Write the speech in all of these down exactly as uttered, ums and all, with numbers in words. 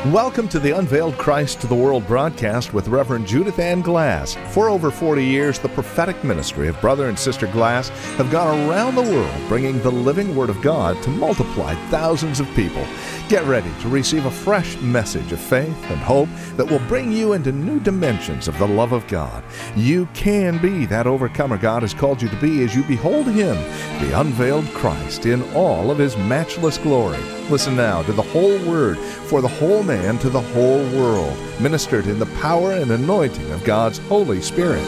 Welcome to the Unveiled Christ to the World broadcast with Reverend Judith Ann Glass. For over forty years, the prophetic ministry of Brother and Sister Glass have gone around the world bringing the living Word of God to multiply thousands of people. Get ready to receive a fresh message of faith and hope that will bring you into new dimensions of the love of God. You can be that overcomer God has called you to be as you behold Him, the unveiled Christ, in all of His matchless glory. Listen now to the whole Word for the whole man to the whole world, ministered in the power and anointing of God's Holy Spirit.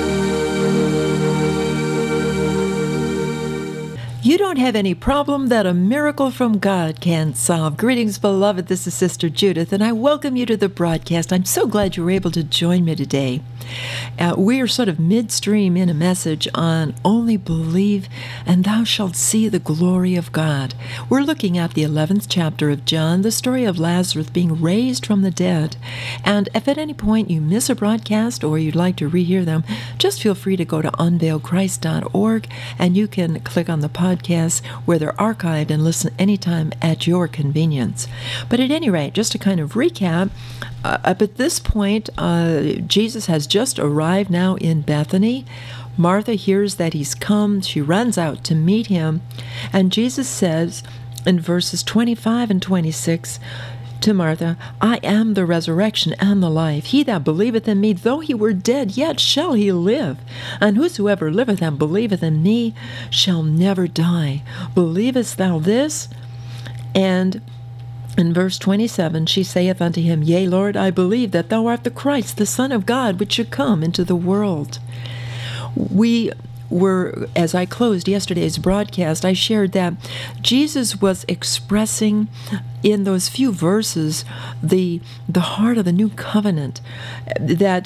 You don't have any problem that a miracle from God can't solve. Greetings, beloved. This is Sister Judith, and I welcome you to the broadcast. I'm so glad you were able to join me today. Uh, we are sort of midstream in a message on only believe and thou shalt see the glory of God. We're looking at the eleventh chapter of John, the story of Lazarus being raised from the dead. And if at any point you miss a broadcast or you'd like to rehear them, just feel free to go to unveil christ dot org and you can click on the podcasts where they're archived and listen anytime at your convenience. But at any rate, just to kind of recap, uh, up at this point, uh, Jesus has just arrived now in Bethany. Martha hears that he's come. She runs out to meet him. And Jesus says in verses twenty-five and twenty-six to Martha, I am the resurrection and the life. He that believeth in me, though he were dead, yet shall he live. And whosoever liveth and believeth in me shall never die. Believest thou this? And in verse twenty-seven, she saith unto him, Yea, Lord, I believe that thou art the Christ, the Son of God, which should come into the world. We were, as I closed yesterday's broadcast, I shared that Jesus was expressing in those few verses the the heart of the new covenant, that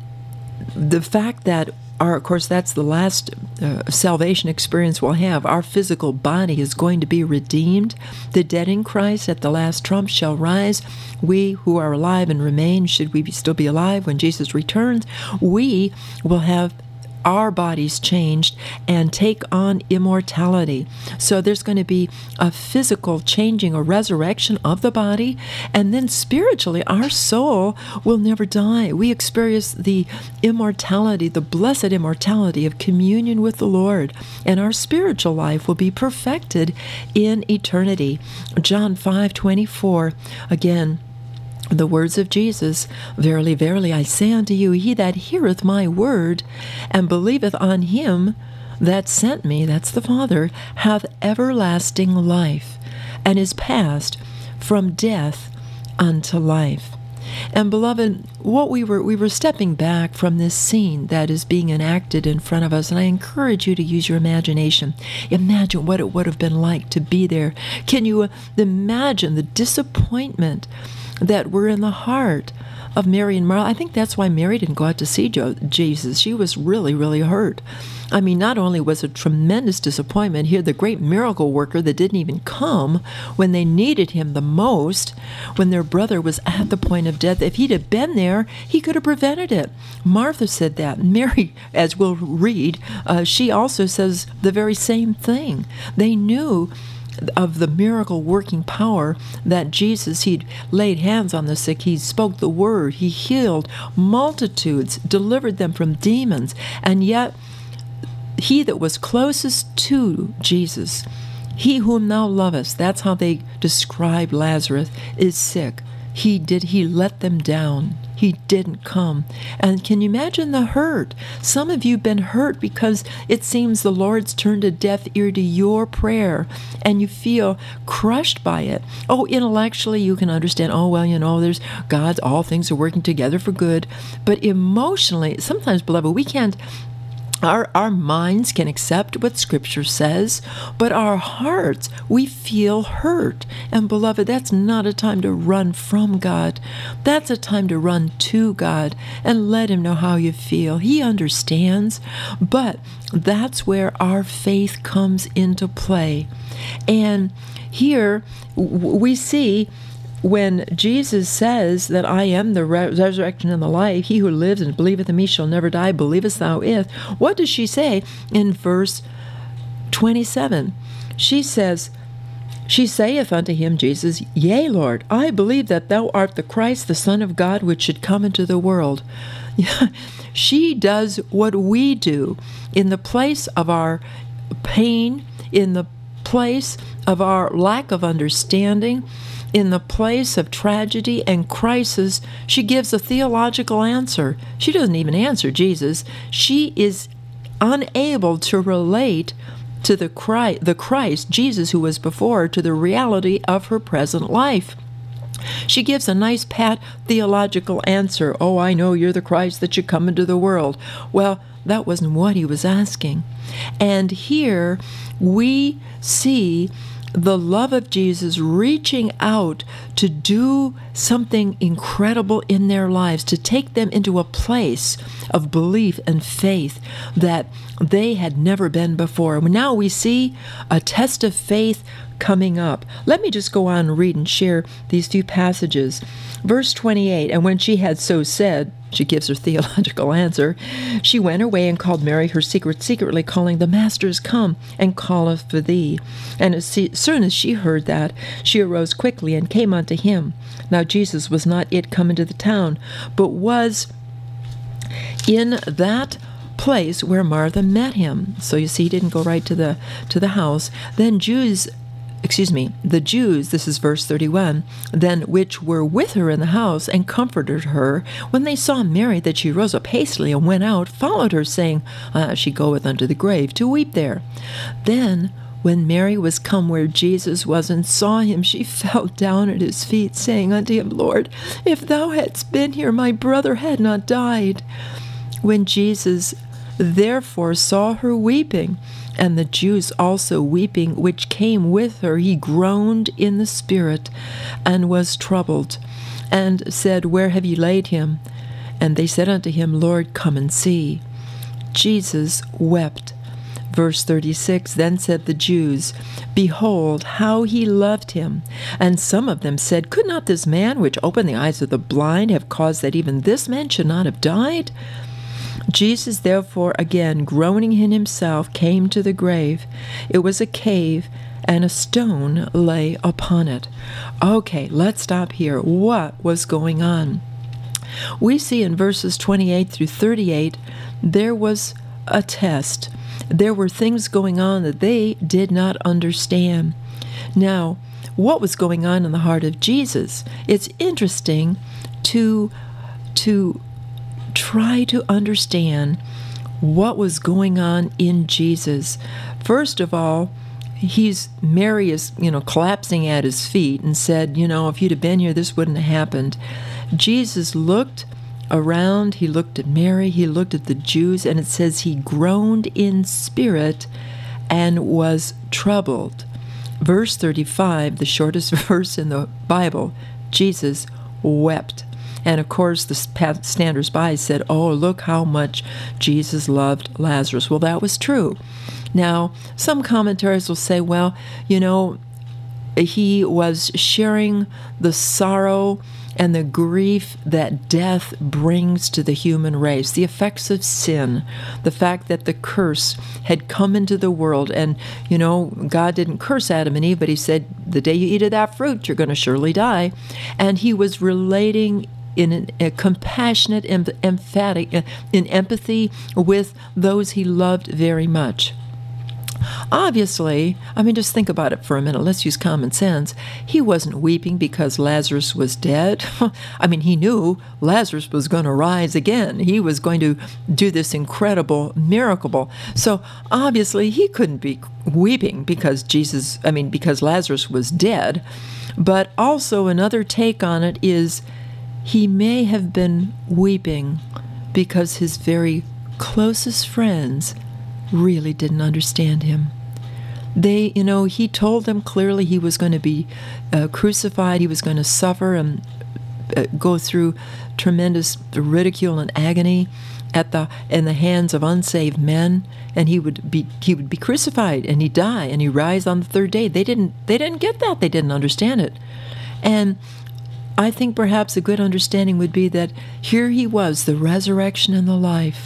the fact that Our, of course, that's the last uh, salvation experience we'll have. Our physical body is going to be redeemed. The dead in Christ at the last trump shall rise. We who are alive and remain, should we be, still be alive when Jesus returns, we will have our bodies changed and take on immortality. So there's going to be a physical changing, a resurrection of the body, and then spiritually our soul will never die. We experience the immortality, the blessed immortality of communion with the Lord, and our spiritual life will be perfected in eternity. John five twenty-four, again, the words of Jesus, Verily, verily, I say unto you, he that heareth my word and believeth on him that sent me, that's the Father, hath everlasting life, and is passed from death unto life. And beloved, what we were we were stepping back from this scene that is being enacted in front of us, and I encourage you to use your imagination. Imagine what it would have been like to be there. Can you imagine the disappointment that were in the heart of Mary and Martha? I think that's why Mary didn't go out to see Jo- Jesus. She was really, really hurt. I mean, not only was it a tremendous disappointment here, the great miracle worker that didn't even come when they needed him the most, when their brother was at the point of death. If he'd have been there, he could have prevented it. Martha said that. Mary, as we'll read, uh, she also says the very same thing. They knew of the miracle working power that Jesus, he'd laid hands on the sick, he spoke the word, he healed multitudes, delivered them from demons, and yet he that was closest to Jesus, he whom thou lovest, that's how they described Lazarus, is sick. He did, he let them down. He didn't come. And can you imagine the hurt? Some of you have been hurt because it seems the Lord's turned a deaf ear to your prayer and you feel crushed by it. Oh, intellectually you can understand, oh, well, you know, there's God, all things are working together for good. But emotionally, sometimes, beloved, we can't Our, our minds can accept what Scripture says, but our hearts, we feel hurt. And beloved, that's not a time to run from God. That's a time to run to God and let Him know how you feel. He understands, but that's where our faith comes into play. And here we see when Jesus says that I am the re- resurrection and the life, he who lives and believeth in me shall never die, believest thou it? What does she say in verse twenty-seven? She says, She saith unto him, Jesus, Yea, Lord, I believe that thou art the Christ, the Son of God, which should come into the world. She does what we do in the place of our pain, in the place of our lack of understanding, in the place of tragedy and crisis. She gives a theological answer. She doesn't even answer Jesus. She is unable to relate to the Christ, the Christ, Jesus, who was before her, to the reality of her present life. She gives a nice, pat, theological answer. Oh, I know you're the Christ that should come into the world. Well, that wasn't what he was asking. And here we see the love of Jesus reaching out to do something incredible in their lives, to take them into a place of belief and faith that they had never been before. Now we see a test of faith coming up. Let me just go on and read and share these few passages. Verse twenty-eight, and when she had so said, she gives her theological answer, she went away and called Mary her secret, secretly calling, The Master is come, and calleth for thee. And as soon as she heard that, she arose quickly and came unto him. Now Jesus was not yet come into the town, but was in that place where Martha met him. So you see, he didn't go right to the to the house. Then Jews excuse me, the Jews, this is verse thirty-one, then which were with her in the house, and comforted her, when they saw Mary, that she rose up hastily and went out, followed her, saying, ah, She goeth unto the grave to weep there. Then, when Mary was come where Jesus was, and saw him, she fell down at his feet, saying unto him, Lord, if thou hadst been here, my brother had not died. When Jesus therefore saw her weeping, and the Jews also weeping, which came with her, he groaned in the spirit, and was troubled, and said, Where have ye laid him? And they said unto him, Lord, come and see. Jesus wept. Verse thirty-six, Then said the Jews, Behold, how he loved him. And some of them said, Could not this man, which opened the eyes of the blind, have caused that even this man should not have died? Jesus, therefore, again groaning in himself, came to the grave. It was a cave, and a stone lay upon it. Okay, let's stop here. What was going on? We see in verses twenty-eight through thirty-eight, there was a test. There were things going on that they did not understand. Now, what was going on in the heart of Jesus? It's interesting to to try to understand what was going on in Jesus. First of all, he's Mary is, you know, collapsing at his feet and said, you know, if you'd have been here, this wouldn't have happened. Jesus looked around, he looked at Mary, he looked at the Jews, and it says he groaned in spirit and was troubled. Verse thirty-five, the shortest verse in the Bible, Jesus wept. And of course, the standers-by said, oh, look how much Jesus loved Lazarus. Well, that was true. Now, some commentaries will say, well, you know, he was sharing the sorrow and the grief that death brings to the human race, the effects of sin, the fact that the curse had come into the world. And, you know, God didn't curse Adam and Eve, but he said, the day you eat of that fruit, you're going to surely die. And he was relating in an, a compassionate, em- emphatic, uh, in empathy with those he loved very much. Obviously, I mean, just think about it for a minute. Let's use common sense. He wasn't weeping because Lazarus was dead. I mean, he knew Lazarus was going to rise again. He was going to do this incredible miracle. So obviously, he couldn't be weeping because Jesus, I mean, because Lazarus was dead. But also another take on it is he may have been weeping because his very closest friends really didn't understand him. They, you know, he told them clearly he was going to be uh, crucified, he was going to suffer and uh, go through tremendous ridicule and agony at the in the hands of unsaved men, and he would be he would be crucified and he'd die and he'd rise on the third day. They didn't they didn't get that. They didn't understand it. And I think perhaps a good understanding would be that here he was, the resurrection and the life.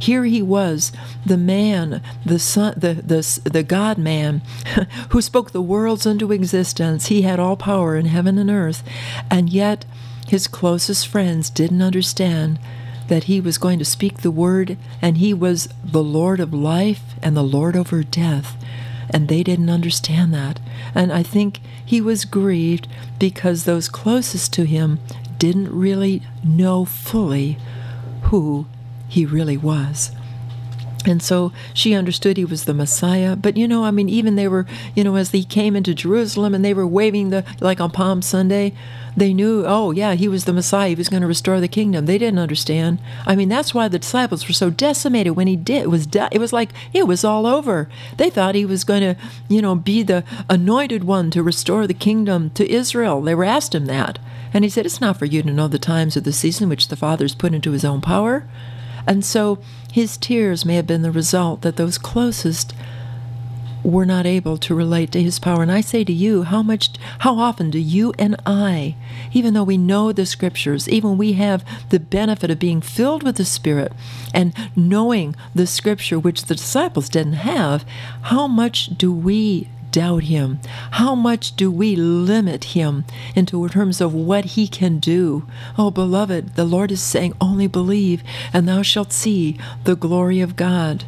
here he was, the man, the son, the the the God man, who spoke the worlds into existence. He had all power in heaven and earth, and yet his closest friends didn't understand that he was going to speak the word, and he was the Lord of life and the Lord over death. And they didn't understand that. And I think he was grieved because those closest to him didn't really know fully who he really was. And so she understood he was the Messiah. But, you know, I mean, even they were, you know, as they came into Jerusalem and they were waving the, like on Palm Sunday, they knew, oh, yeah, he was the Messiah. He was going to restore the kingdom. They didn't understand. I mean, that's why the disciples were so decimated when he did. It was, de- it was like it was all over. They thought he was going to, you know, be the anointed one to restore the kingdom to Israel. They were asked him that. And he said, it's not for you to know the times or the season which the Father's put into his own power. And so his tears may have been the result that those closest were not able to relate to his power. And I say to you, how much, how often do you and I, even though we know the scriptures, even we have the benefit of being filled with the Spirit and knowing the scripture, which the disciples didn't have, how much do we doubt him? How much do we limit him into terms of what he can do? Oh, beloved, the Lord is saying, only believe, and thou shalt see the glory of God.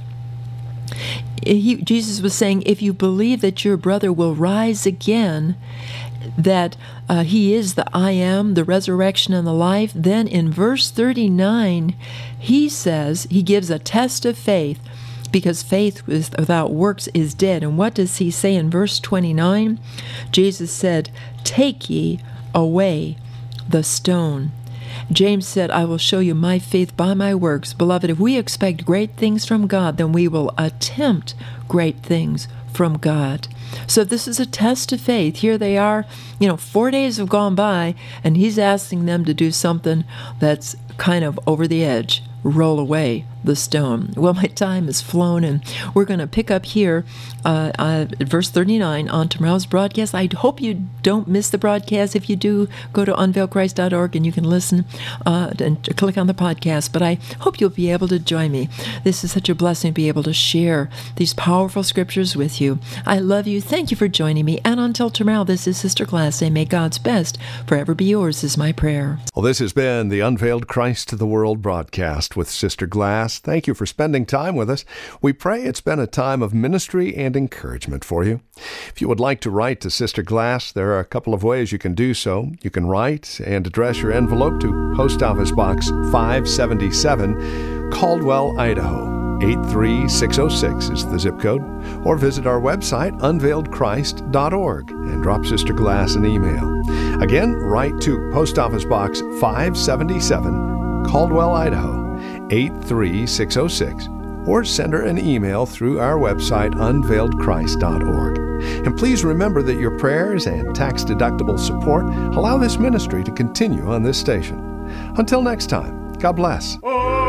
He, Jesus was saying, if you believe that your brother will rise again, that uh, he is the I am, the resurrection and the life, then in verse thirty-nine, he says, he gives a test of faith, because faith without works is dead. And what does he say in verse twenty-nine? Jesus said, take ye away the stone. James said, I will show you my faith by my works. Beloved, if we expect great things from God, then we will attempt great things from God. So this is a test of faith. Here they are, you know, four days have gone by, and he's asking them to do something that's kind of over the edge. Roll away the stone. Well, my time has flown, and we're going to pick up here uh, uh, at verse thirty-nine on tomorrow's broadcast. I hope you don't miss the broadcast. If you do, go to unveiled christ dot org and you can listen uh, and click on the podcast. But I hope you'll be able to join me. This is such a blessing to be able to share these powerful scriptures with you. I love you. Thank you for joining me. And until tomorrow, this is Sister Glass saying, may God's best forever be yours is my prayer. Well, this has been the Unveiled Christ to the World broadcast with Sister Glass. Thank you for spending time with us. We pray it's been a time of ministry and encouragement for you. If you would like to write to Sister Glass, there are a couple of ways you can do so. You can write and address your envelope to Post Office Box five seventy-seven, Caldwell, Idaho. eight three six oh six is the zip code. Or visit our website, unveiled christ dot org, and drop Sister Glass an email. Again, write to Post Office Box five seventy-seven, Caldwell, Idaho, eight three six oh six, or send her an email through our website, unveiled christ dot org. And please remember that your prayers and tax-deductible support allow this ministry to continue on this station. Until next time, God bless.